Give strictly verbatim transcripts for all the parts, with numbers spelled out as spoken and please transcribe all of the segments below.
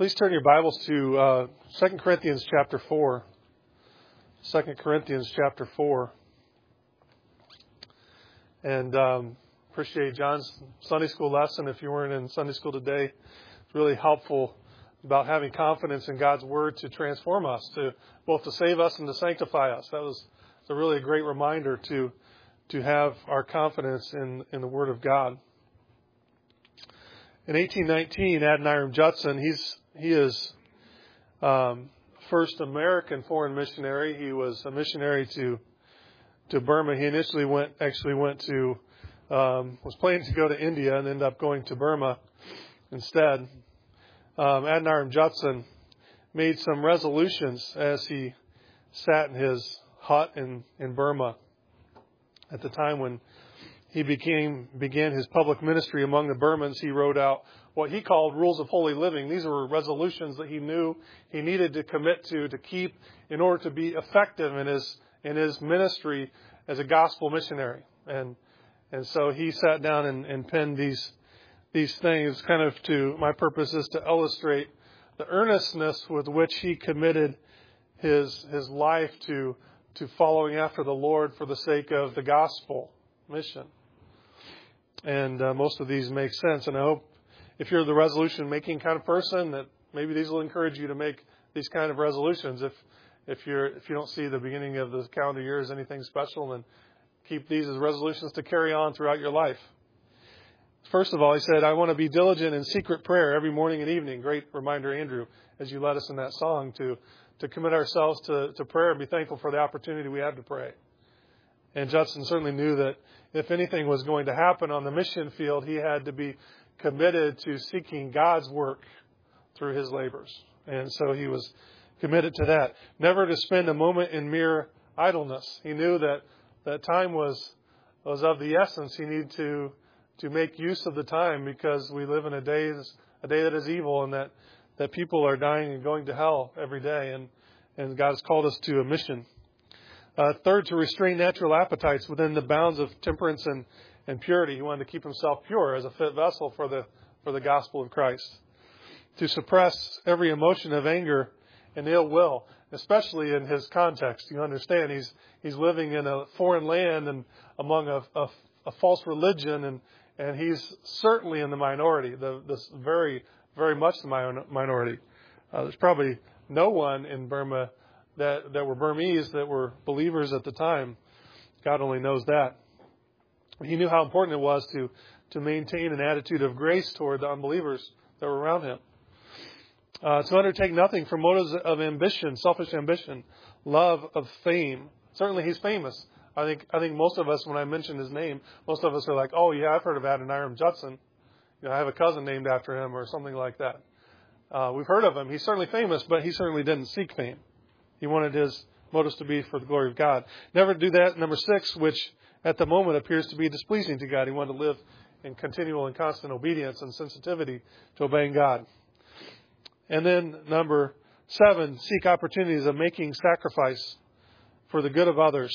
Please turn your Bibles to uh, Second Corinthians chapter four. Second Corinthians chapter four. And um, appreciate John's Sunday school lesson. If you weren't in Sunday school today, it's really helpful about having confidence in God's Word to transform us, to both to save us and to sanctify us. That was a really a great reminder to to have our confidence in, in the Word of God. In eighteen nineteen, Adoniram Judson, he's he is um, first American foreign missionary. He was a missionary to to Burma. He initially went actually went to um, was planning to go to India and ended up going to Burma instead. Um, Adoniram Judson made some resolutions as he sat in his hut in, in Burma at the time when he became began his public ministry among the Burmans. He wrote out what he called rules of holy living. These were resolutions that he knew he needed to commit to to keep in order to be effective in his in his ministry as a gospel missionary. And and so he sat down and, and penned these these things. Kind of to my purpose is to illustrate the earnestness with which he committed his his life to to following after the Lord for the sake of the gospel mission. And uh, most of these make sense. And I hope if you're the resolution-making kind of person, that maybe these will encourage you to make these kind of resolutions. If if you're if you don't see the beginning of the calendar year as anything special, then keep these as resolutions to carry on throughout your life. First of all, he said, I want to be diligent in secret prayer every morning and evening. Great reminder, Andrew, as you led us in that song, to to commit ourselves to, to prayer and be thankful for the opportunity we have to pray. And Judson certainly knew that if anything was going to happen on the mission field, he had to be committed to seeking God's work through his labors. And so he was committed to that. Never to spend a moment in mere idleness. He knew that, that time was was of the essence. He needed to to make use of the time because we live in a day a day that is evil, and that, that people are dying and going to hell every day. And, and God has called us to a mission. Uh, third, to restrain natural appetites within the bounds of temperance and, and purity. He wanted to keep himself pure as a fit vessel for the for the gospel of Christ. To suppress every emotion of anger and ill will, especially in his context. You understand, he's he's living in a foreign land and among a, a, a false religion, and, and he's certainly in the minority, the, the very, very much the minority. Uh, there's probably no one in Burma that, that were Burmese that were believers at the time. God only knows that. He knew how important it was to, to maintain an attitude of grace toward the unbelievers that were around him. Uh, to undertake nothing from motives of ambition, selfish ambition, love of fame. Certainly he's famous. I think I think most of us, when I mention his name, most of us are like, oh yeah, I've heard of Adoniram Judson. You know, I have a cousin named after him or something like that. Uh, we've heard of him. He's certainly famous, but he certainly didn't seek fame. He wanted his motives to be for the glory of God. Never do that. Number six, which at the moment appears to be displeasing to God. He wanted to live in continual and constant obedience and sensitivity to obeying God. And then number seven, seek opportunities of making sacrifice for the good of others,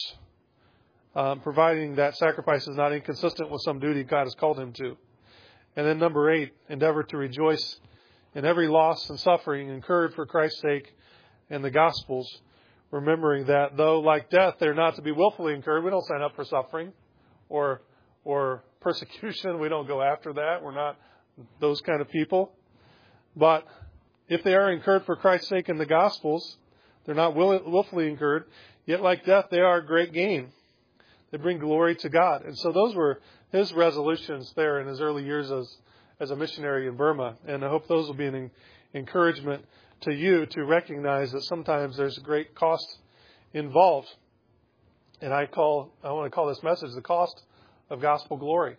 um, providing that sacrifice is not inconsistent with some duty God has called him to. And then number eight, endeavor to rejoice in every loss and suffering incurred for Christ's sake and the Gospels, remembering that though like death they're not to be willfully incurred, we don't sign up for suffering or or persecution. We don't go after that. We're not those kind of people. But if they are incurred for Christ's sake in the Gospels, they're not will, willfully incurred, yet like death they are great gain. They bring glory to God. And so those were his resolutions there in his early years as, as a missionary in Burma. And I hope those will be an encouragement to you to recognize that sometimes there's a great cost involved. And I call I want to call this message the cost of gospel glory.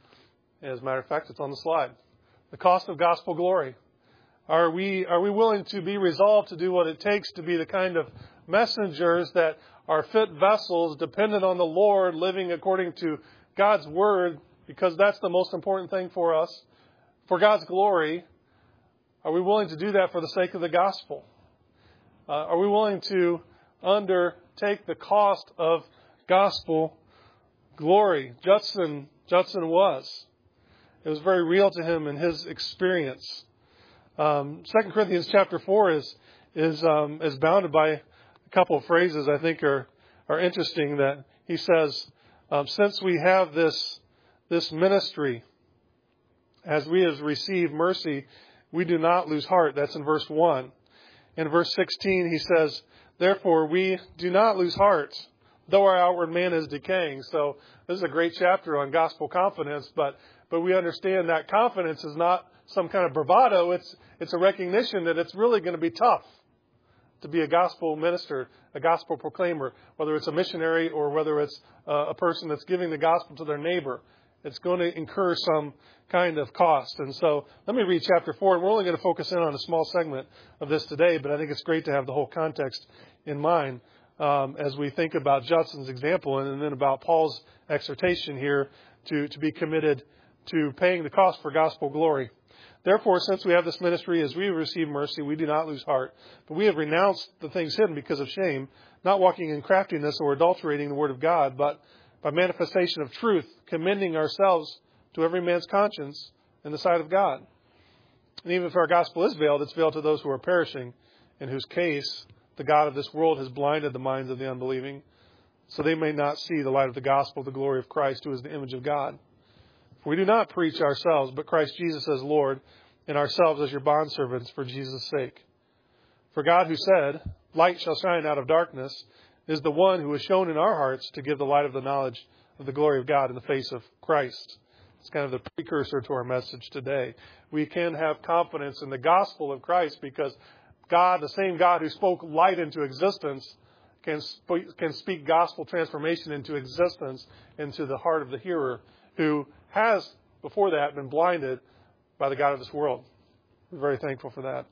As a matter of fact, it's on the slide. The cost of gospel glory. Are we are we willing to be resolved to do what it takes to be the kind of messengers that are fit vessels, dependent on the Lord, living according to God's word, because that's the most important thing for us, for God's glory? Are we willing to do that for the sake of the gospel? Uh, are we willing to undertake the cost of gospel glory? Judson, Judson was. It was very real to him in his experience. Um, Second Corinthians chapter four is is um, is bounded by a couple of phrases I think are are interesting. That he says, um, since we have this this ministry, as we have received mercy, we do not lose heart. That's in verse one. In verse sixteen, he says, therefore we do not lose heart, though our outward man is decaying. So this is a great chapter on gospel confidence, but but we understand that confidence is not some kind of bravado. It's it's a recognition that it's really going to be tough to be a gospel minister, a gospel proclaimer, whether it's a missionary or whether it's uh, a person that's giving the gospel to their neighbor. It's going to incur some kind of cost. And so let me read chapter four, and we're only going to focus in on a small segment of this today, but I think it's great to have the whole context in mind um, as we think about Judson's example and then about Paul's exhortation here to, to be committed to paying the cost for gospel glory. Therefore, since we have this ministry, as we receive mercy, we do not lose heart. But we have renounced the things hidden because of shame, not walking in craftiness or adulterating the word of God, but by manifestation of truth, commending ourselves to every man's conscience in the sight of God. And even if our gospel is veiled, it's veiled to those who are perishing, in whose case the God of this world has blinded the minds of the unbelieving, so they may not see the light of the gospel, the glory of Christ, who is the image of God. For we do not preach ourselves, but Christ Jesus as Lord, and ourselves as your bondservants for Jesus' sake. For God, who said, light shall shine out of darkness, is the one who has shown in our hearts to give the light of the knowledge of the glory of God in the face of Christ. It's kind of the precursor to our message today. We can have confidence in the gospel of Christ because God, the same God who spoke light into existence, can sp- can speak gospel transformation into existence into the heart of the hearer who has, before that, been blinded by the God of this world. We're very thankful for that.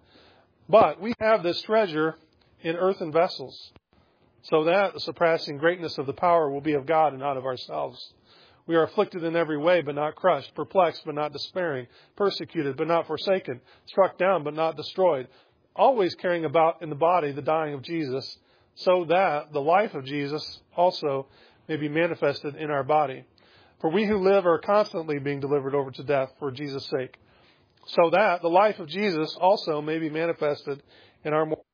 But we have this treasure in earthen vessels, so that the surpassing greatness of the power will be of God and not of ourselves. We are afflicted in every way, but not crushed, perplexed, but not despairing, persecuted, but not forsaken, struck down, but not destroyed, always carrying about in the body the dying of Jesus, so that the life of Jesus also may be manifested in our body. For we who live are constantly being delivered over to death for Jesus' sake, so that the life of Jesus also may be manifested in our mortal.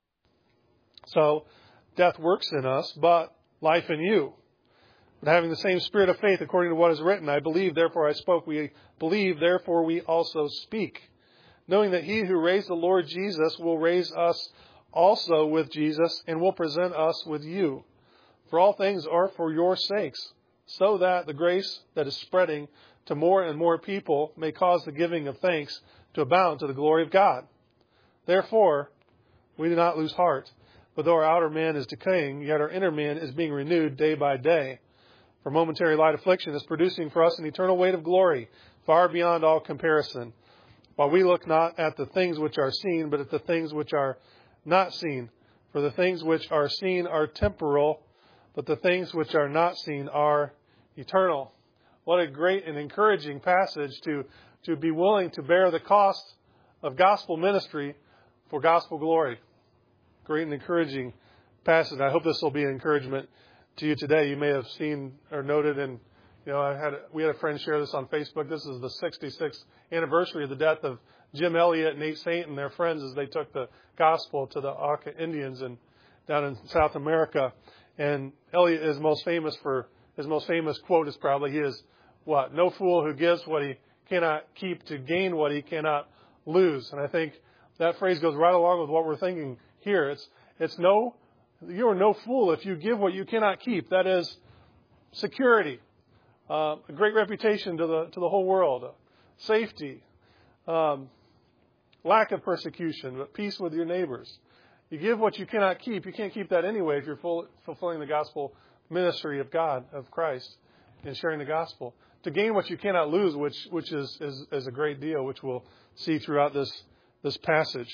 So death works in us, but life in you. But having the same spirit of faith according to what is written, I believe, therefore I spoke. We believe, therefore we also speak. Knowing that he who raised the Lord Jesus will raise us also with Jesus and will present us with you. For all things are for your sakes, so that the grace that is spreading to more and more people may cause the giving of thanks to abound to the glory of God. Therefore, we do not lose heart. But though our outer man is decaying, yet our inner man is being renewed day by day. For momentary light affliction is producing for us an eternal weight of glory, far beyond all comparison. While we look not at the things which are seen, but at the things which are not seen. For the things which are seen are temporal, but the things which are not seen are eternal. What a great and encouraging passage to, to be willing to bear the cost of gospel ministry for gospel glory. Great and encouraging passage. I hope this will be an encouragement to you today. You may have seen or noted, and you know, I had we had a friend share this on Facebook. This is the sixty-sixth anniversary of the death of Jim Elliott and Nate Saint and their friends as they took the gospel to the Auca Indians and down in South America. And Elliott is most famous for his most famous quote is probably his what? No fool who gives what he cannot keep to gain what he cannot lose. And I think that phrase goes right along with what we're thinking here. It's it's no, you are no fool if you give what you cannot keep. That is security, uh, a great reputation to the to the whole world, uh, safety, um, lack of persecution, but peace with your neighbors. You give what you cannot keep. You can't keep that anyway if you're full, fulfilling the gospel ministry of God, of Christ, and sharing the gospel. To gain what you cannot lose, which which is, is, is a great deal, which we'll see throughout this this passage.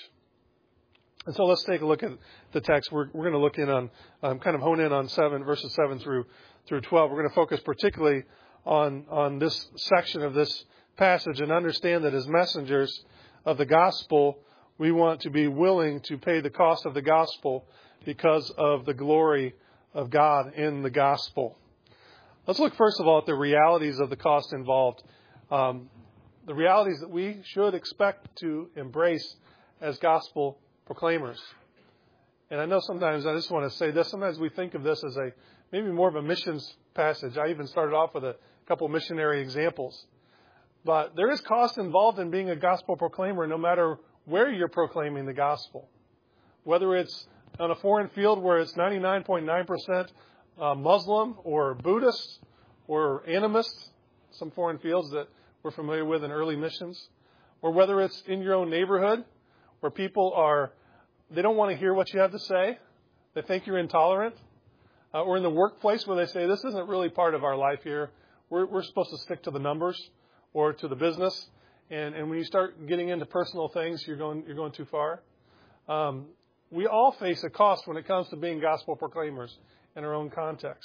And so let's take a look at the text. We're we're going to look in on um, kind of hone in on seven verses seven through through twelve. We're going to focus particularly on on this section of this passage and understand that as messengers of the gospel, we want to be willing to pay the cost of the gospel because of the glory of God in the gospel. Let's look first of all at the realities of the cost involved. Um, the realities that we should expect to embrace as gospel proclaimers. And I know sometimes, I just want to say this, sometimes we think of this as a maybe more of a missions passage. I even started off with a couple of missionary examples. But there is cost involved in being a gospel proclaimer no matter where you're proclaiming the gospel. Whether it's on a foreign field where it's ninety-nine point nine percent uh, Muslim or Buddhist or animist, some foreign fields that we're familiar with in early missions, or whether it's in your own neighborhood where people are, they don't want to hear what you have to say. They think you're intolerant. Uh, or in the workplace where they say, this isn't really part of our life here. We're, we're supposed to stick to the numbers or to the business. And, and when you start getting into personal things, you're going, you're going too far. Um, we all face a cost when it comes to being gospel proclaimers in our own context.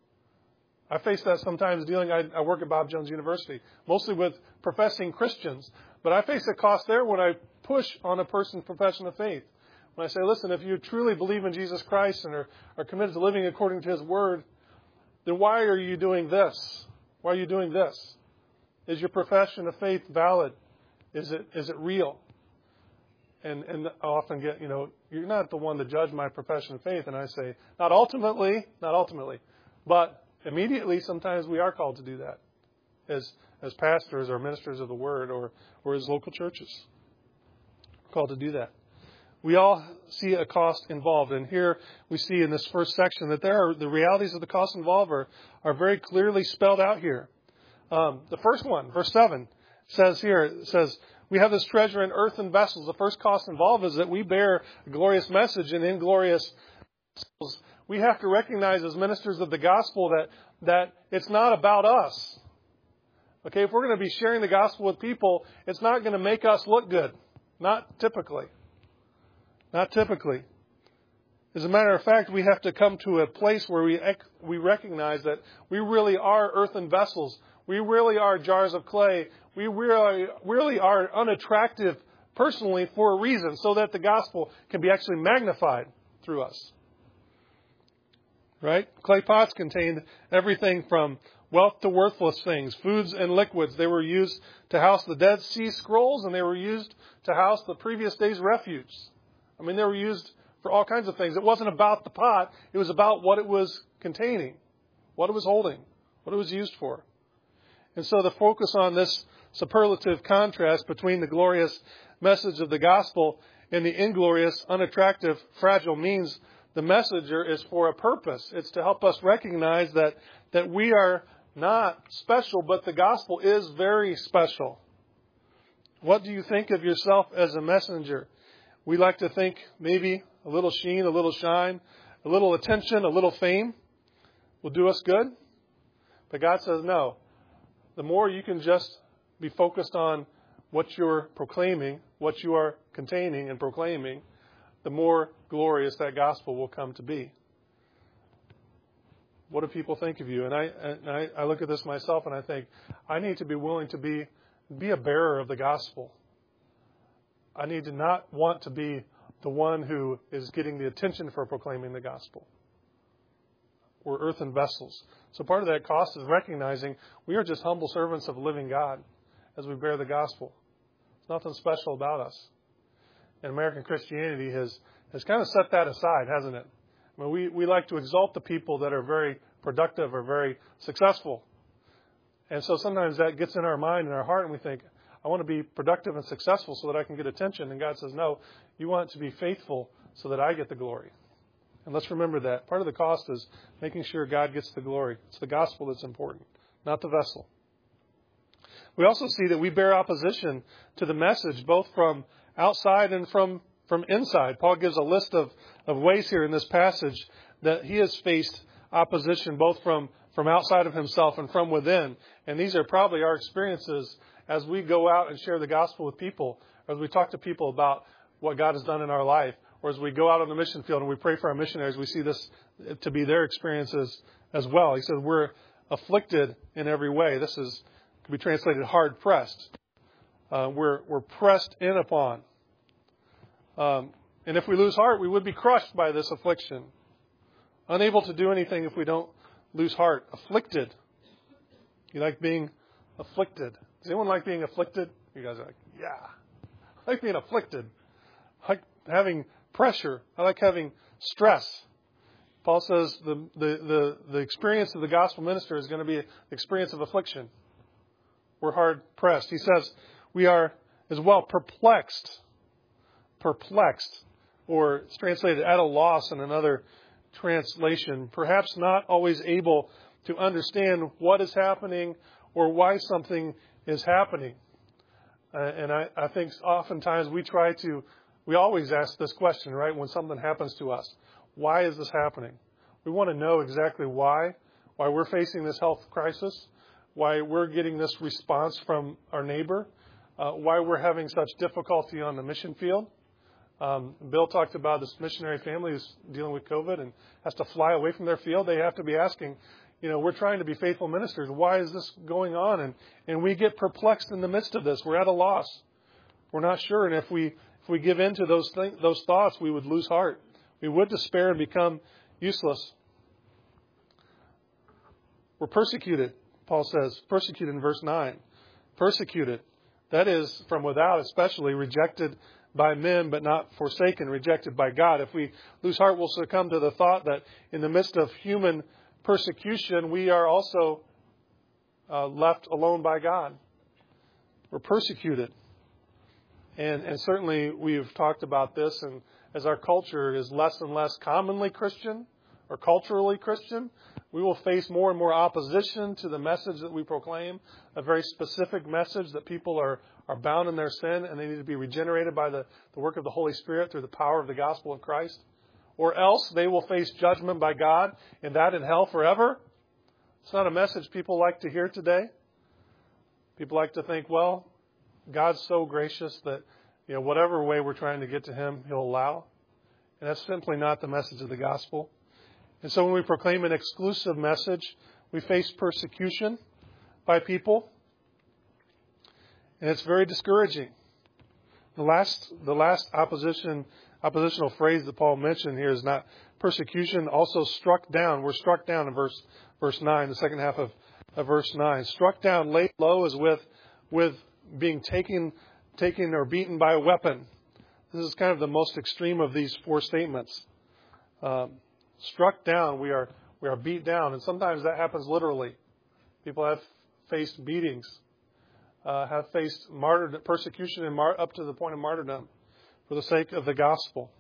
I face that sometimes dealing, I, I work at Bob Jones University, mostly with professing Christians. But I face a cost there when I push on a person's profession of faith. When I say, listen, if you truly believe in Jesus Christ and are, are committed to living according to His Word, then why are you doing this? Why are you doing this? Is your profession of faith valid? Is it is it real? And and I often get, you know, you're not the one to judge my profession of faith. And I say, not ultimately, not ultimately, but immediately sometimes we are called to do that as as pastors or ministers of the Word or, or as local churches. We're called to do that. We all see a cost involved. And here we see in this first section that there are the realities of the cost involved are, are very clearly spelled out here. Um, the first one, verse seven, says here, it says, we have this treasure in earthen vessels. The first cost involved is that we bear a glorious message in inglorious vessels. We have to recognize as ministers of the gospel that, that it's not about us. Okay, if we're going to be sharing the gospel with people, it's not going to make us look good. Not typically. Not typically. As a matter of fact, we have to come to a place where we we recognize that we really are earthen vessels. We really are jars of clay. We really, really are unattractive personally for a reason, so that the gospel can be actually magnified through us. Right? Clay pots contained everything from wealth to worthless things, foods and liquids. They were used to house the Dead Sea Scrolls, and they were used to house the previous day's refuse. I mean, they were used for all kinds of things. It wasn't about the pot. It was about what it was containing, what it was holding, what it was used for. And so the focus on this superlative contrast between the glorious message of the gospel and the inglorious, unattractive, fragile means the messenger is for a purpose. It's to help us recognize that, that we are not special, but the gospel is very special. What do you think of yourself as a messenger? We like to think maybe a little sheen, a little shine, a little attention, a little fame will do us good. But God says no. The more you can just be focused on what you're proclaiming, what you are containing and proclaiming, the more glorious that gospel will come to be. What do people think of you? And I, and I, I look at this myself and I think, I need to be willing to be, be a bearer of the gospel. I need to not want to be the one who is getting the attention for proclaiming the gospel. We're earthen vessels. So part of that cost is recognizing we are just humble servants of a living God as we bear the gospel. There's nothing special about us. And American Christianity has, has kind of set that aside, hasn't it? I mean, we, we like to exalt the people that are very productive or very successful. And so sometimes that gets in our mind and our heart and we think, I want to be productive and successful so that I can get attention. And God says, no, you want to be faithful so that I get the glory. And let's remember that. Part of the cost is making sure God gets the glory. It's the gospel that's important, not the vessel. We also see that we bear opposition to the message, both from outside and from, from inside. Paul gives a list of, of ways here in this passage that he has faced opposition both from, from outside of himself and from within. And these are probably our experiences as we go out and share the gospel with people, or as we talk to people about what God has done in our life, or as we go out on the mission field and we pray for our missionaries, we see this to be their experiences as well. He says we're afflicted in every way. This is can be translated hard pressed. Uh, we're we're pressed in upon. Um, and if we lose heart, we would be crushed by this affliction. Unable to do anything if we don't lose heart. Afflicted. You like being afflicted. Does anyone like being afflicted? You guys are like, yeah. I like being afflicted. I like having pressure. I like having stress. Paul says the, the, the, the experience of the gospel minister is going to be an experience of affliction. We're hard pressed. He says we are as well perplexed. Perplexed. Or it's translated at a loss in another translation. Perhaps not always able to understand what is happening or why something is happening. Uh, and I, I think oftentimes we try to, we always ask this question, right, when something happens to us. Why is this happening? We want to know exactly why, why we're facing this health crisis, why we're getting this response from our neighbor, uh, why we're having such difficulty on the mission field. Um, Bill talked about this missionary family who's dealing with COVID and has to fly away from their field. They have to be asking, you know, we're trying to be faithful ministers. Why is this going on? And, and we get perplexed in the midst of this. We're at a loss. We're not sure. And if we if we give in to those th- those thoughts, we would lose heart. We would despair and become useless. We're persecuted, Paul says. Persecuted in verse nine. Persecuted. That is, from without especially, rejected by men, but not forsaken, rejected by God. If we lose heart, we'll succumb to the thought that in the midst of human persecution, we are also uh, left alone by God. We're persecuted. And, and certainly we've talked about this, and as our culture is less and less commonly Christian or culturally Christian, we will face more and more opposition to the message that we proclaim, a very specific message that people are, are bound in their sin and they need to be regenerated by the, the work of the Holy Spirit through the power of the gospel of Christ. Or else they will face judgment by God and that in hell forever. It's not a message people like to hear today. People like to think, well, God's so gracious that, you know, whatever way we're trying to get to Him, He'll allow. And that's simply not the message of the gospel. And so when we proclaim an exclusive message, we face persecution by people. And it's very discouraging. The last, the last opposition, oppositional phrase that Paul mentioned here is not persecution, also struck down. We're struck down in verse, verse nine, the second half of, of verse nine. Struck down, laid low is with, with being taken, taken or beaten by a weapon. This is kind of the most extreme of these four statements. Um, struck down, we are we are beat down, and sometimes that happens literally. People have faced beatings, uh, have faced martyrdom, persecution, and mar- up to the point of martyrdom for the sake of the gospel.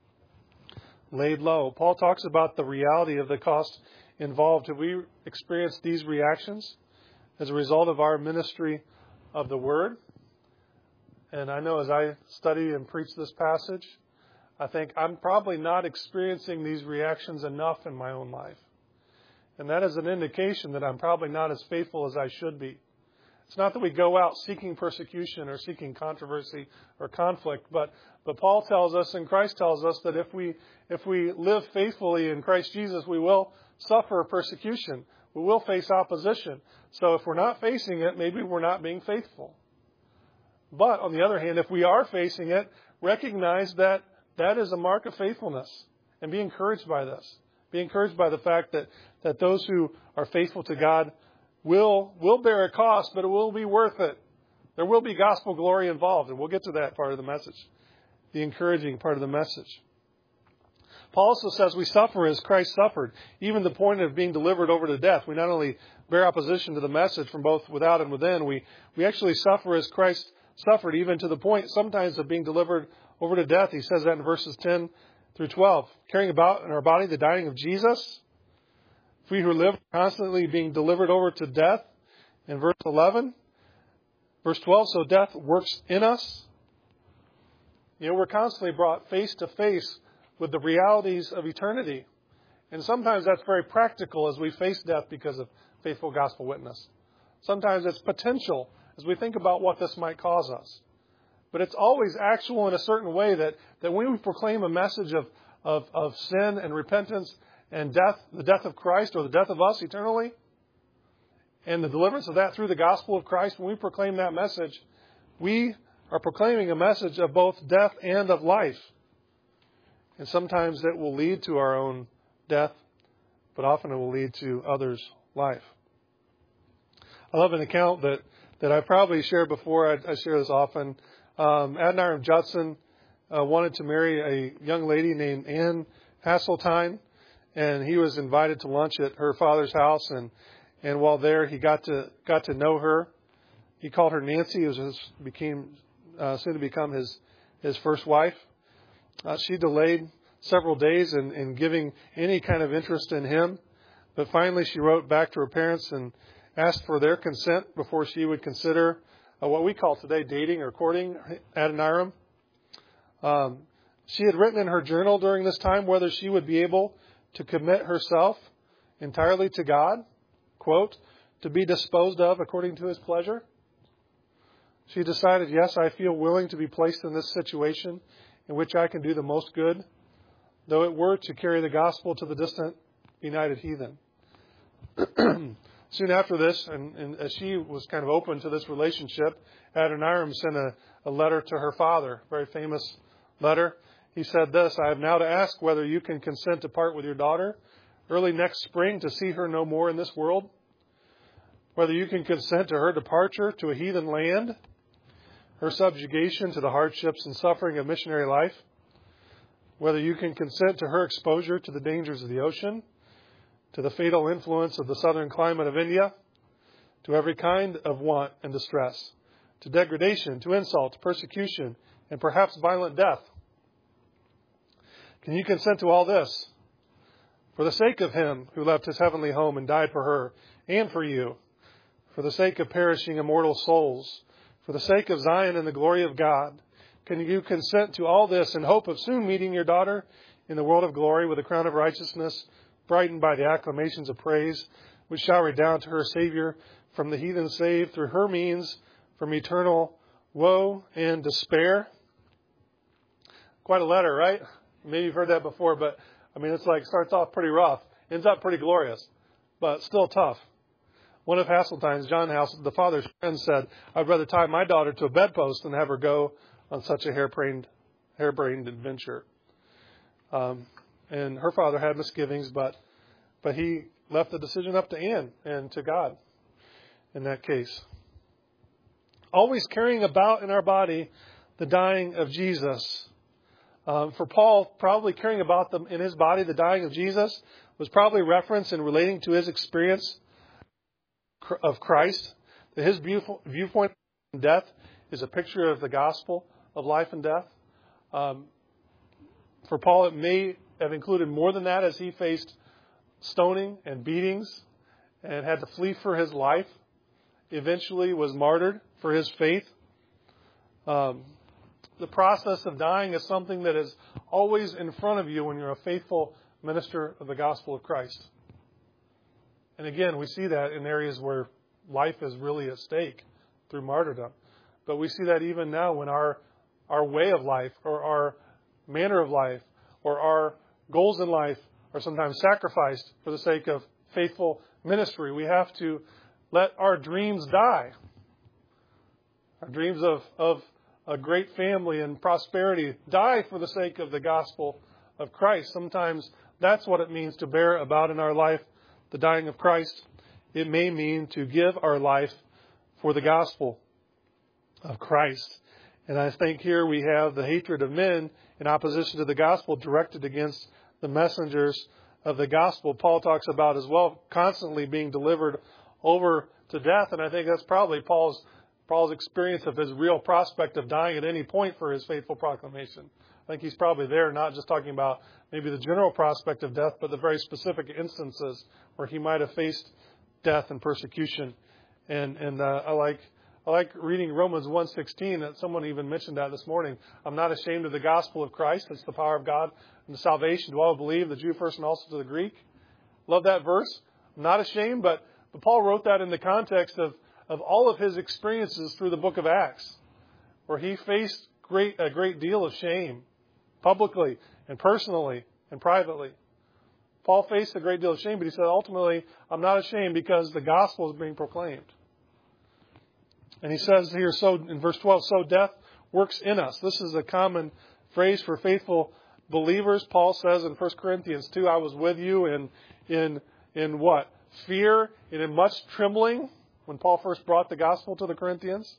Laid low. Paul talks about the reality of the cost involved. Have we experienced these reactions as a result of our ministry of the Word? And I know as I study and preach this passage, I think I'm probably not experiencing these reactions enough in my own life. And that is an indication that I'm probably not as faithful as I should be. It's not that we go out seeking persecution or seeking controversy or conflict, but, but Paul tells us and Christ tells us that if we, if we live faithfully in Christ Jesus, we will suffer persecution. We will face opposition. So if we're not facing it, maybe we're not being faithful. But on the other hand, if we are facing it, recognize that that is a mark of faithfulness, and be encouraged by this. Be encouraged by the fact that, that those who are faithful to God will, will bear a cost, but it will be worth it. There will be gospel glory involved, and we'll get to that part of the message, the encouraging part of the message. Paul also says we suffer as Christ suffered, even the point of being delivered over to death. We not only bear opposition to the message from both without and within, we, we actually suffer as Christ suffered, even to the point sometimes of being delivered over to death. He says that in verses ten through twelve. Carrying about in our body the dying of Jesus. If we who live are constantly being delivered over to death. In verse eleven. Verse twelve, so death works in us. You know, we're constantly brought face to face with the realities of eternity. And sometimes that's very practical as we face death because of faithful gospel witness. Sometimes it's potential as we think about what this might cause us. But it's always actual in a certain way that, that when we proclaim a message of, of, of sin and repentance and death, the death of Christ or the death of us eternally, and the deliverance of that through the gospel of Christ, when we proclaim that message, we are proclaiming a message of both death and of life. And sometimes it will lead to our own death, but often it will lead to others' life. I love an account that that I probably shared before. I, I share this often. Um, Adoniram Judson uh, wanted to marry a young lady named Anne Hasseltine, and he was invited to lunch at her father's house. And, and while there, he got to got to know her. He called her Nancy. It was his, became uh, soon to become his his first wife. Uh, she delayed several days in, in giving any kind of interest in him, but finally she wrote back to her parents and asked for their consent before she would consider uh, what we call today dating or courting Adoniram. Um, she had written in her journal during this time whether she would be able to commit herself entirely to God, quote, to be disposed of according to his pleasure. She decided, yes, I feel willing to be placed in this situation in which I can do the most good, though it were to carry the gospel to the distant benighted heathen. Soon after this, and, and as she was kind of open to this relationship, Adoniram sent a, a letter to her father, a very famous letter. He said this, I have now to ask whether you can consent to part with your daughter early next spring to see her no more in this world, whether you can consent to her departure to a heathen land, her subjugation to the hardships and suffering of missionary life, whether you can consent to her exposure to the dangers of the ocean, to the fatal influence of the southern climate of India, to every kind of want and distress, to degradation, to insult, to persecution, and perhaps violent death. Can you consent to all this for the sake of him who left his heavenly home and died for her and for you, for the sake of perishing immortal souls, for the sake of Zion and the glory of God? Can you consent to all this in hope of soon meeting your daughter in the world of glory with a crown of righteousness, brightened by the acclamations of praise, which shall redound to her Savior from the heathen saved through her means from eternal woe and despair? Quite a letter, right? Maybe you've heard that before, but I mean, it's like starts off pretty rough, ends up pretty glorious, but still tough. One of Hasseltine's, John Hassel, the father's friend, said, I'd rather tie my daughter to a bedpost than have her go on such a harebrained, harebrained adventure. Um, and her father had misgivings, but but he left the decision up to Anne and to God in that case. Always carrying about in our body the dying of Jesus. Um, for Paul, probably carrying about them in his body the dying of Jesus was probably reference in relating to his experience of Christ. That his viewpoint of death is a picture of the gospel of life and death. Um, for Paul, it may have included more than that as he faced stoning and beatings and had to flee for his life. Eventually was martyred for his faith. Um, the process of dying is something that is always in front of you when you're a faithful minister of the gospel of Christ. And again, we see that in areas where life is really at stake through martyrdom. But we see that even now when our our way of life or our manner of life or our goals in life are sometimes sacrificed for the sake of faithful ministry. We have to let our dreams die. Our dreams of, of a great family and prosperity die for the sake of the gospel of Christ. Sometimes that's what it means to bear about in our life the dying of Christ. It may mean to give our life for the gospel of Christ. And I think here we have the hatred of men in opposition to the gospel directed against the messengers of the gospel. Paul talks about as well constantly being delivered over to death. And I think that's probably Paul's Paul's experience of his real prospect of dying at any point for his faithful proclamation. I think he's probably there, not just talking about maybe the general prospect of death, but the very specific instances where he might have faced death and persecution. And and uh, I like I like reading Romans one sixteen. That someone even mentioned that this morning. I'm not ashamed of the gospel of Christ. It's the power of God and the salvation to all who believe, the Jew first and also to the Greek. Love that verse. I'm not ashamed, but, but Paul wrote that in the context of, of all of his experiences through the book of Acts, where he faced great a great deal of shame publicly and personally and privately. Paul faced a great deal of shame, but he said, ultimately, I'm not ashamed because the gospel is being proclaimed. And he says here, so in verse twelve, so death works in us. This is a common phrase for faithful believers. Paul says in First Corinthians two, I was with you in in in what? Fear and in much trembling, when Paul first brought the gospel to the Corinthians.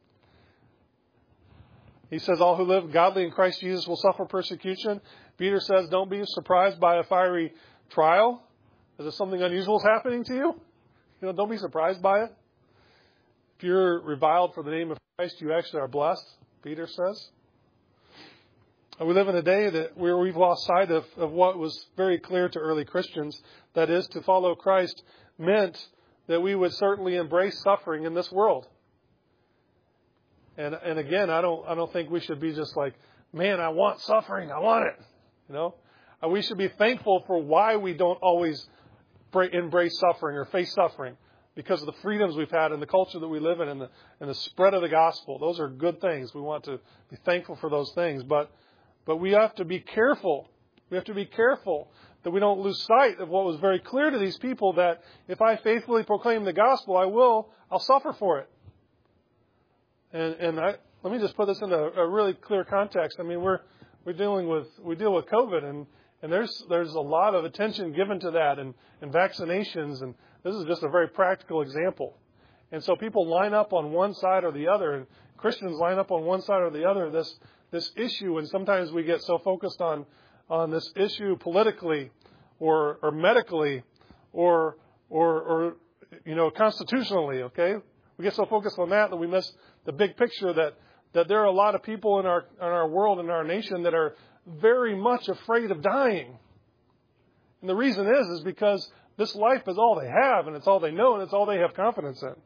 He says, all who live godly in Christ Jesus will suffer persecution. Peter says, don't be surprised by a fiery trial. Is it something unusual is happening to you? You know, don't be surprised by it. If you're reviled for the name of Christ, you actually are blessed, Peter says. And we live in a day that where we've lost sight of, of what was very clear to early Christians. That is, to follow Christ meant that we would certainly embrace suffering in this world. And and again, I don't I don't think we should be just like, man, I want suffering, I want it. You know, and we should be thankful for why we don't always embrace suffering or face suffering, because of the freedoms we've had in the culture that we live in and the and the spread of the gospel. Those are good things. We want to be thankful for those things, but but we have to be careful. We have to be careful that we don't lose sight of what was very clear to these people, that if I faithfully proclaim the gospel, I will, I'll suffer for it. And, and I, let me just put this in a, a really clear context. I mean, we're we're dealing with we deal with COVID, and, and there's there's a lot of attention given to that, and, and vaccinations, and this is just a very practical example. And so people line up on one side or the other, and Christians line up on one side or the other. This this issue, and sometimes we get so focused on on this issue politically, or or medically, or or or you know constitutionally. Okay, we get so focused on that that we miss the big picture, that, that there are a lot of people in our in our world, in our nation, that are very much afraid of dying. And the reason is, is because this life is all they have, and it's all they know, and it's all they have confidence in.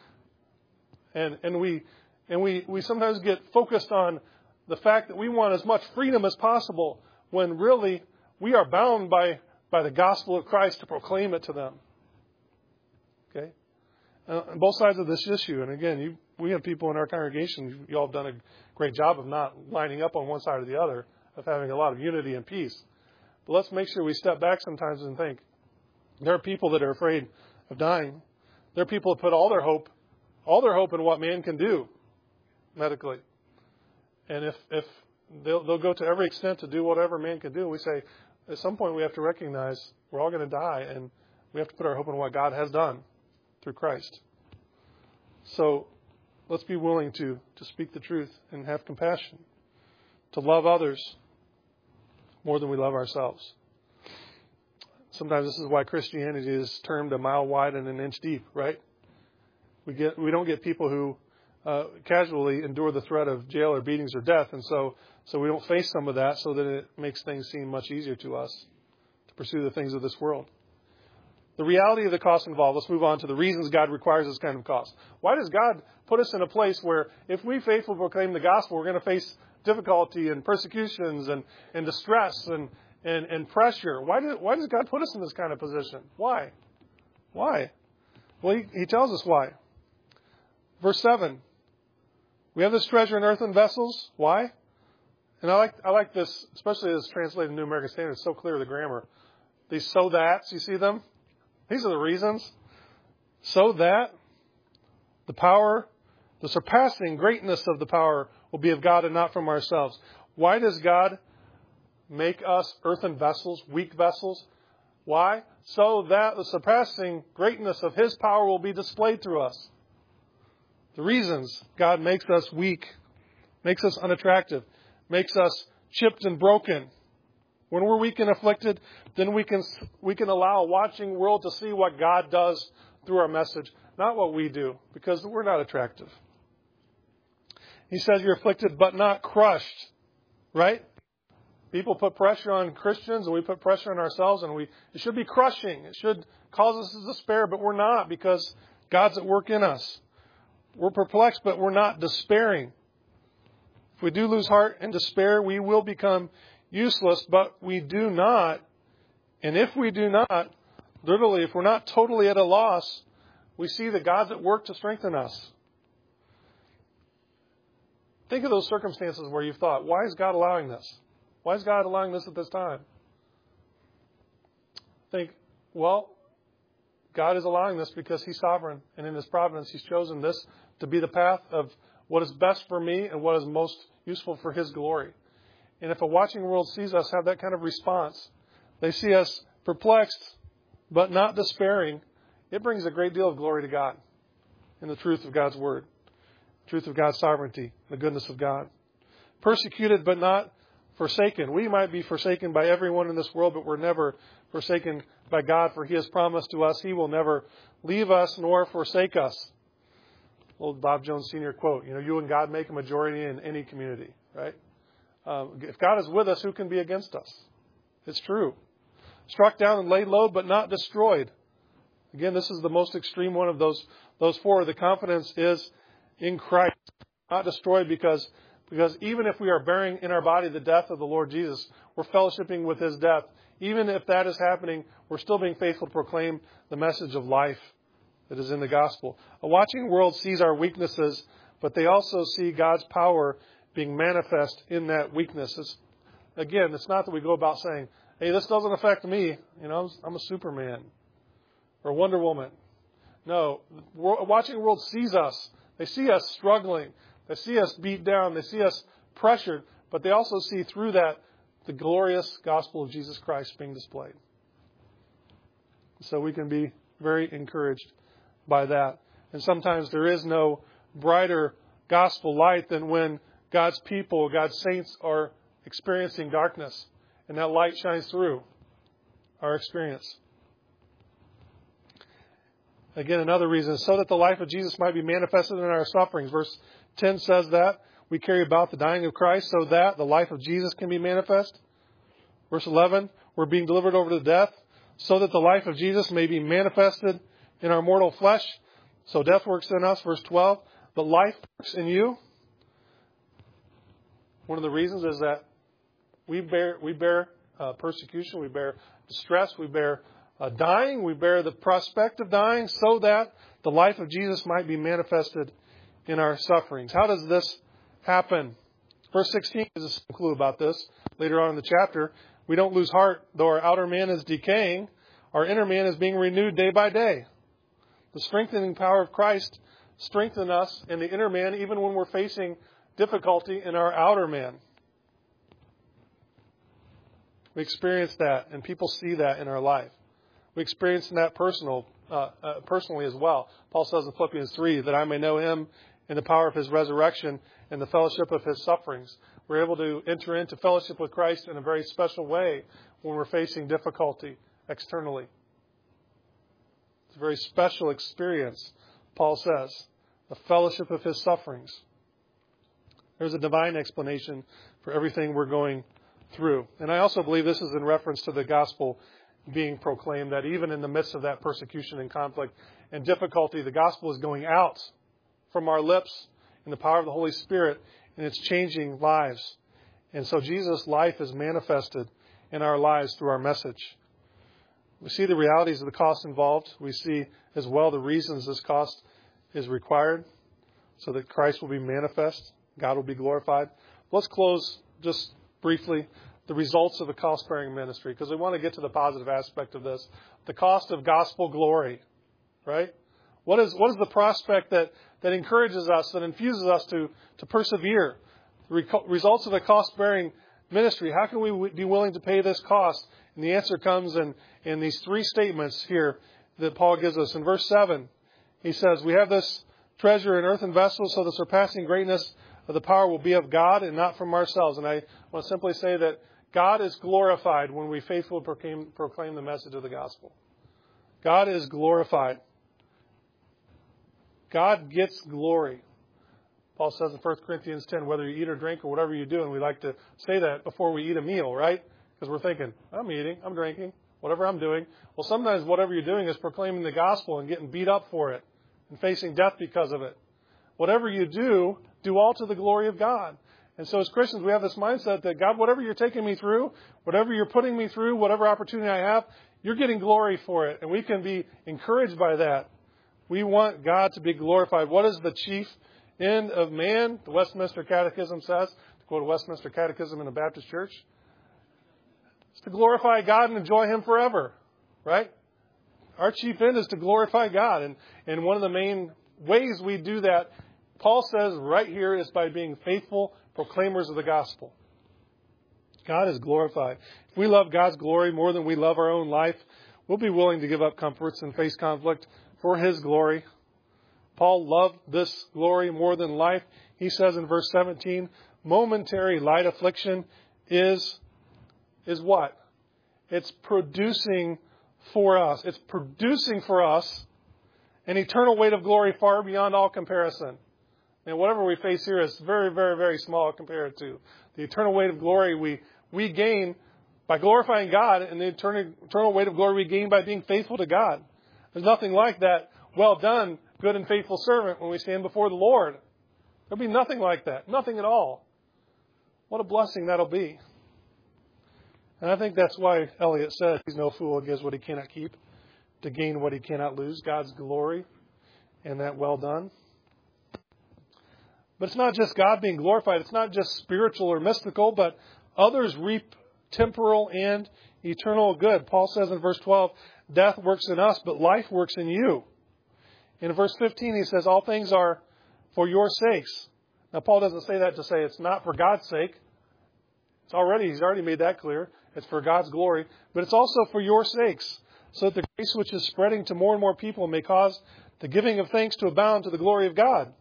And and we and we, we sometimes get focused on the fact that we want as much freedom as possible, when really we are bound by, by the gospel of Christ to proclaim it to them. Okay? Uh, on both sides of this issue, and again, you we have people in our congregation, you all have done a great job of not lining up on one side or the other, of having a lot of unity and peace. But let's make sure we step back sometimes and think, there are people that are afraid of dying. There are people that put all their hope, all their hope in what man can do medically. And if, if they'll, they'll go to every extent to do whatever man can do, we say, at some point we have to recognize we're all going to die, and we have to put our hope in what God has done through Christ. So let's be willing to, to speak the truth and have compassion, to love others more than we love ourselves. Sometimes this is why Christianity is termed a mile wide and an inch deep, right? We get we don't get people who uh, casually endure the threat of jail or beatings or death, and so so we don't face some of that, so that it makes things seem much easier to us to pursue the things of this world. The reality of the cost involved. Let's move on to the reasons God requires this kind of cost. Why does God put us in a place where if we faithfully proclaim the gospel, we're going to face difficulty and persecutions and, and distress and, and, and pressure? Why, do, why does God put us in this kind of position? Why? Why? Well, he, he tells us why. Verse seven. We have this treasure in earthen vessels. Why? And I like I like this, especially as translated in New American Standard. It's so clear, the grammar. These so that's, you see them? These are the reasons. So that the power, the surpassing greatness of the power will be of God and not from ourselves. Why does God make us earthen vessels, weak vessels? Why? So that the surpassing greatness of His power will be displayed through us. The reasons God makes us weak, makes us unattractive, makes us chipped and broken. When we're weak and afflicted, then we can we can allow a watching world to see what God does through our message, not what we do, because we're not attractive. He says you're afflicted but not crushed, right? People put pressure on Christians, and we put pressure on ourselves, and we it should be crushing. It should cause us to despair, but we're not, because God's at work in us. We're perplexed, but we're not despairing. If we do lose heart and despair, we will become useless, but we do not. And if we do not, literally, if we're not totally at a loss, we see that God's at work to strengthen us. Think of those circumstances where you've thought, why is God allowing this? Why is God allowing this at this time? Think, well, God is allowing this because He's sovereign, and in His providence He's chosen this to be the path of what is best for me and what is most useful for His glory. And if a watching world sees us have that kind of response, they see us perplexed but not despairing, it brings a great deal of glory to God. in the truth of God's word, truth of God's sovereignty, the goodness of God. Persecuted but not forsaken. We might be forsaken by everyone in this world, but we're never forsaken by God, for He has promised to us He will never leave us nor forsake us. Old Bob Jones Senior quote, you know, you and God make a majority in any community, right? Um, if God is with us, who can be against us? It's true. Struck down and laid low, but not destroyed. Again, this is the most extreme one of those those four. The confidence is in Christ, not destroyed, because because even if we are bearing in our body the death of the Lord Jesus, we're fellowshipping with His death. Even if that is happening, we're still being faithful to proclaim the message of life that is in the gospel. A watching world sees our weaknesses, but they also see God's power being manifest in that weakness. It's, again, it's not that we go about saying, hey, this doesn't affect me. You know, I'm a Superman or Wonder Woman. No, a watching world sees us. They see us struggling. They see us beat down. They see us pressured. But they also see through that the glorious gospel of Jesus Christ being displayed. So we can be very encouraged by that. And sometimes there is no brighter gospel light than when God's people, God's saints are experiencing darkness. And that light shines through our experience. Again, another reason is so that the life of Jesus might be manifested in our sufferings. Verse ten says that. We carry about the dying of Christ so that the life of Jesus can be manifest. Verse eleven, we're being delivered over to death so that the life of Jesus may be manifested in our mortal flesh. So death works in us. Verse twelve, but life works in you. One of the reasons is that we bear we bear uh, persecution, we bear distress, we bear uh, dying, we bear the prospect of dying so that the life of Jesus might be manifested in our sufferings. How does this happen? Verse sixteen gives us a clue about this. Later on in the chapter, we don't lose heart, though our outer man is decaying, our inner man is being renewed day by day. The strengthening power of Christ strengthens us in the inner man even when we're facing difficulty in our outer man. We experience that, and people see that in our life. We experience that personal, uh, uh, personally as well. Paul says in Philippians three, that I may know Him in the power of His resurrection and the fellowship of His sufferings. We're able to enter into fellowship with Christ in a very special way when we're facing difficulty externally. It's a very special experience, Paul says, the fellowship of His sufferings. There's a divine explanation for everything we're going through. And I also believe this is in reference to the gospel being proclaimed, that even in the midst of that persecution and conflict and difficulty, the gospel is going out from our lips in the power of the Holy Spirit, and it's changing lives. And so Jesus' life is manifested in our lives through our message. We see the realities of the cost involved. We see as well the reasons this cost is required so that Christ will be manifest, God will be glorified. Let's close just briefly the results of a cost-bearing ministry, because we want to get to the positive aspect of this. The cost of gospel glory, right? What is what is the prospect that, that encourages us, that infuses us to, to persevere? The re- results of a cost-bearing ministry. How can we be willing to pay this cost? And the answer comes in, in these three statements here that Paul gives us. In verse seven, he says, we have this treasure in earthen vessels, so the surpassing greatness of the power will be of God and not from ourselves. And I want to simply say that God is glorified when we faithfully proclaim, proclaim the message of the gospel. God is glorified. God gets glory. Paul says in First Corinthians ten, whether you eat or drink or whatever you do, and we like to say that before we eat a meal, right? Because we're thinking, I'm eating, I'm drinking, whatever I'm doing. Well, sometimes whatever you're doing is proclaiming the gospel and getting beat up for it and facing death because of it. Whatever you do, do all to the glory of God. And so as Christians, we have this mindset that God, whatever you're taking me through, whatever you're putting me through, whatever opportunity I have, you're getting glory for it. And we can be encouraged by that. We want God to be glorified. What is the chief end of man? The Westminster Catechism says, to quote a Westminster Catechism in a Baptist church, it's to glorify God and enjoy Him forever, right? Our chief end is to glorify God. And, and one of the main ways we do that, Paul says right here, is by being faithful proclaimers of the gospel. God is glorified. If we love God's glory more than we love our own life, we'll be willing to give up comforts and face conflict for His glory. Paul loved this glory more than life. He says in verse seventeen, momentary light affliction is, is what? It's producing for us. It's producing for us an eternal weight of glory far beyond all comparison. And whatever we face here is very, very, very small compared to the eternal weight of glory we, we gain by glorifying God, and the eternal, eternal weight of glory we gain by being faithful to God. There's nothing like that. Well done, good and faithful servant, when we stand before the Lord. There'll be nothing like that. Nothing at all. What a blessing that'll be. And I think that's why Eliot said, he's no fool who gives what he cannot keep to gain what he cannot lose, God's glory, and that well done. But it's not just God being glorified. It's not just spiritual or mystical, but others reap temporal and eternal good. Paul says in verse twelve, death works in us, but life works in you. In verse fifteen, he says, all things are for your sakes. Now, Paul doesn't say that to say it's not for God's sake. It's already, he's already made that clear. It's for God's glory. But it's also for your sakes, so that the grace which is spreading to more and more people may cause the giving of thanks to abound to the glory of God.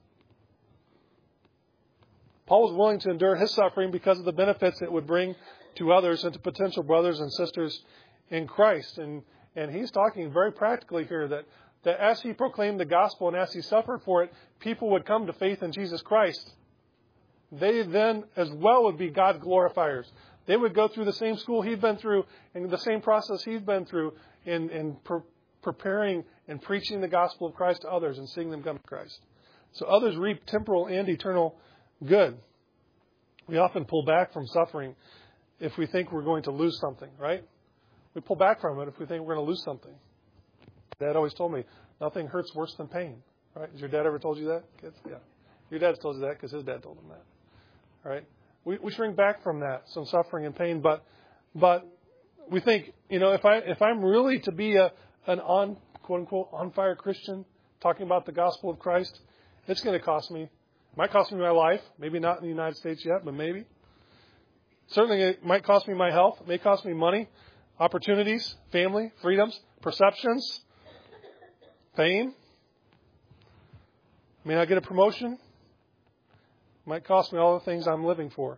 Paul was willing to endure his suffering because of the benefits it would bring to others and to potential brothers and sisters in Christ. And, and he's talking very practically here that, that as he proclaimed the gospel and as he suffered for it, people would come to faith in Jesus Christ. They then as well would be God glorifiers. They would go through the same school he'd been through and the same process he'd been through in, in pre- preparing and preaching the gospel of Christ to others and seeing them come to Christ. So others reap temporal and eternal good. We often pull back from suffering if we think we're going to lose something, right? We pull back from it if we think we're going to lose something. Dad always told me, nothing hurts worse than pain, right? Has your dad ever told you that, kids? Yeah. Your dad's told you that because his dad told him that, right? We, we shrink back from that, some suffering and pain, but but we think, you know, if I if I'm really to be a an on quote unquote on fire Christian, talking about the gospel of Christ, it's going to cost me. It might cost me my life. Maybe not in the United States yet, but maybe. Certainly, it might cost me my health. It may cost me money, opportunities, family, freedoms, perceptions, fame. May I get a promotion? It might cost me all the things I'm living for.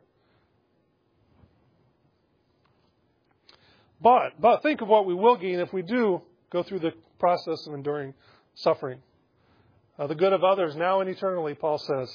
But, but think of what we will gain if we do go through the process of enduring suffering. Uh, the good of others, now and eternally, Paul says.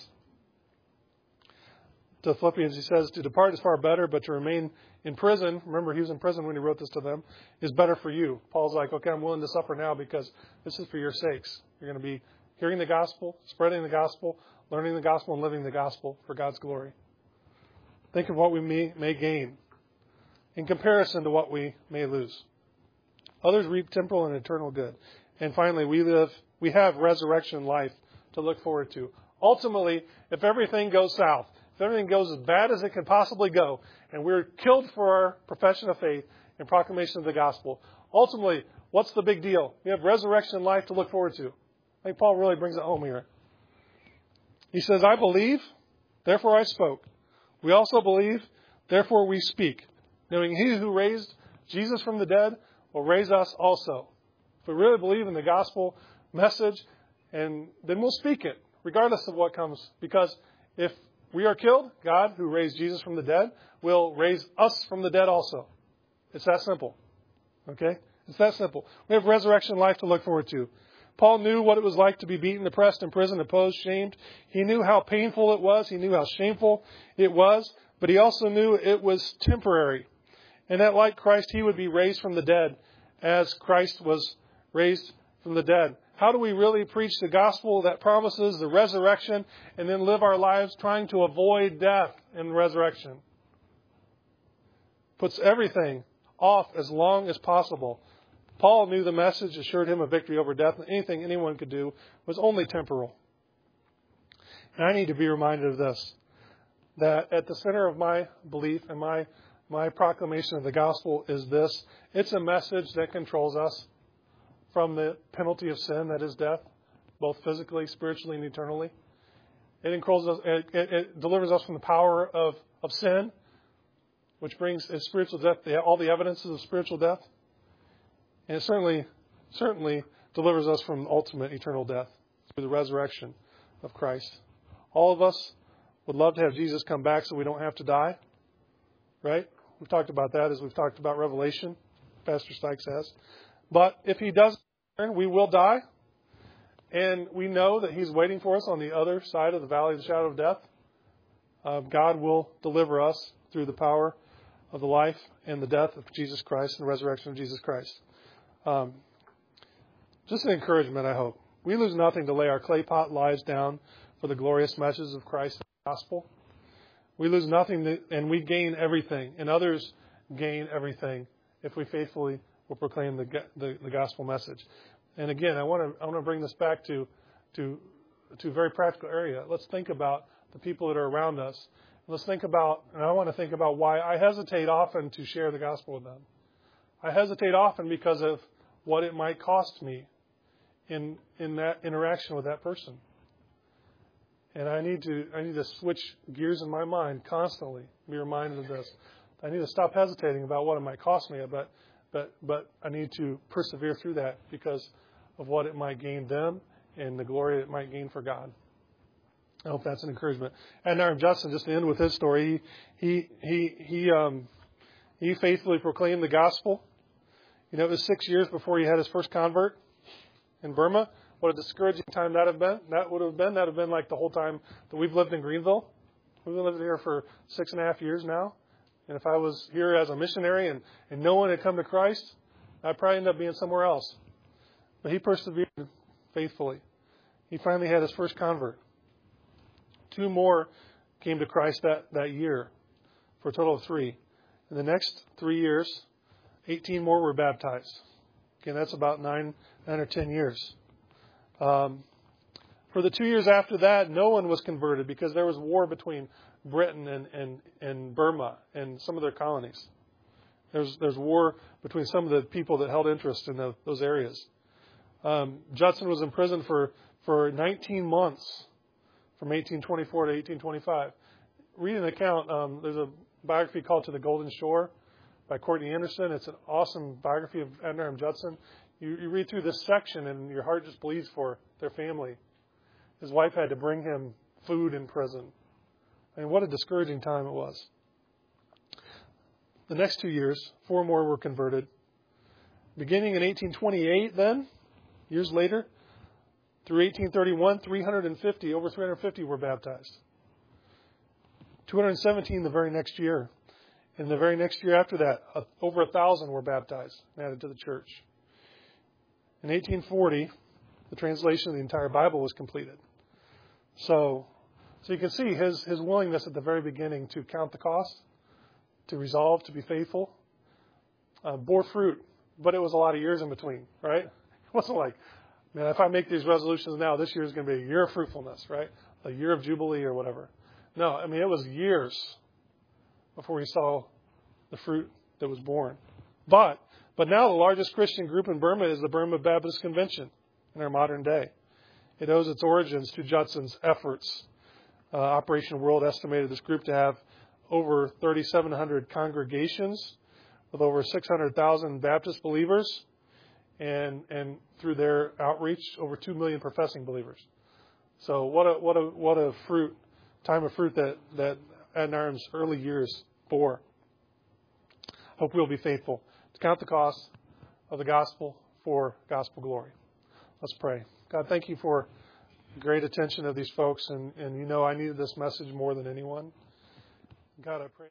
To Philippians, he says, to depart is far better, but to remain in prison, remember he was in prison when he wrote this to them, is better for you. Paul's like, okay, I'm willing to suffer now because this is for your sakes. You're going to be hearing the gospel, spreading the gospel, learning the gospel, and living the gospel for God's glory. Think of what we may, may gain in comparison to what we may lose. Others reap temporal and eternal good. And finally, we live, we have resurrection life to look forward to. Ultimately, if everything goes south, if everything goes as bad as it can possibly go, and we're killed for our profession of faith and proclamation of the gospel, ultimately, what's the big deal? We have resurrection life to look forward to. I think Paul really brings it home here. He says, I believe, therefore I spoke. We also believe, therefore we speak, knowing he who raised Jesus from the dead will raise us also. If we really believe in the gospel message, and then we'll speak it, regardless of what comes. Because if we are killed, God, who raised Jesus from the dead, will raise us from the dead also. It's that simple. Okay? It's that simple. We have resurrection life to look forward to. Paul knew what it was like to be beaten, oppressed, imprisoned, opposed, shamed. He knew how painful it was. He knew how shameful it was. But he also knew it was temporary. And that like Christ, he would be raised from the dead as Christ was raised from the dead. How do we really preach the gospel that promises the resurrection and then live our lives trying to avoid death and resurrection? Puts everything off as long as possible. Paul knew the message assured him of victory over death, and anything anyone could do was only temporal. And I need to be reminded of this, that at the center of my belief and my, my proclamation of the gospel is this. It's a message that controls us from the penalty of sin, that is death, both physically, spiritually, and eternally. It, us, it, it, it delivers us from the power of, of sin, which brings its spiritual death, the, all the evidences of spiritual death. And it certainly, certainly delivers us from ultimate eternal death. through the resurrection of Christ. All of us would love to have Jesus come back so we don't have to die, right? We've talked about that as we've talked about Revelation, Pastor Sykes has. But if he does return, we will die. And we know that he's waiting for us on the other side of the valley of the shadow of death. Uh, God will deliver us through the power of the life and the death of Jesus Christ and the resurrection of Jesus Christ. Um, just an encouragement, I hope. We lose nothing to lay our clay pot lives down for the glorious message of Christ and the gospel. We lose nothing to, and we gain everything, and others gain everything if we faithfully will proclaim the, the, the gospel message. And again, I want to I want to bring this back to to to a very practical area. Let's think about the people that are around us. Let's think about, and I want to think about why I hesitate often to share the gospel with them. I hesitate often because of what it might cost me in in that interaction with that person. And I need to I need to switch gears in my mind constantly, be reminded of this. I need to stop hesitating about what it might cost me, but but but I need to persevere through that because of what it might gain them and the glory it might gain for God. I hope that's an encouragement. And Adoniram Judson, just to end with his story, he he he he, um, he faithfully proclaimed the gospel. You know, it was six years before he had his first convert in Burma. What a discouraging time that have been. That would have been. That would have been like the whole time that we've lived in Greenville. We've been living here for six and a half years now. And if I was here as a missionary and, and no one had come to Christ, I'd probably end up being somewhere else. But he persevered faithfully. He finally had his first convert. Two more came to Christ that, that year for a total of three. In the next three years, eighteen more were baptized. Again, that's about nine, nine or ten years. Um, for the two years after that, no one was converted because there was war between Britain and, and, and Burma and some of their colonies. There's there's war between some of the people that held interest in the, those areas. Um, Judson was in prison for, for nineteen months, from eighteen twenty-four to eighteen twenty-five. Read an account. Um, there's a biography called To the Golden Shore by Courtney Anderson. It's an awesome biography of Adoniram Judson. You, you read through this section and your heart just bleeds for their family. His wife had to bring him food in prison. I mean, what a discouraging time it was. The next two years, four more were converted. Beginning in eighteen twenty-eight then, years later, through eighteen thirty-one, three hundred fifty, over three hundred fifty were baptized. two hundred seventeen the very next year. And the very next year after that, uh, over a thousand were baptized and added to the church. In eighteen forty, the translation of the entire Bible was completed. So, so you can see his, his willingness at the very beginning to count the cost, to resolve to be faithful, uh, bore fruit. But it was a lot of years in between, right? It wasn't like, man, if I make these resolutions now, this year is going to be a year of fruitfulness, right? A year of Jubilee or whatever. No, I mean, it was years before we saw the fruit that was born. But but now the largest Christian group in Burma is the Burma Baptist Convention in our modern day. It owes its origins to Judson's efforts. Uh, Operation World estimated this group to have over thirty-seven hundred congregations with over six hundred thousand Baptist believers, and and through their outreach, over two million professing believers. So what a what a what a fruit time of fruit that that Adoniram's early years bore. Hope we'll be faithful to count the cost of the gospel for gospel glory. Let's pray. God, thank you for the great attention of these folks, and, and you know I needed this message more than anyone. God, I pray.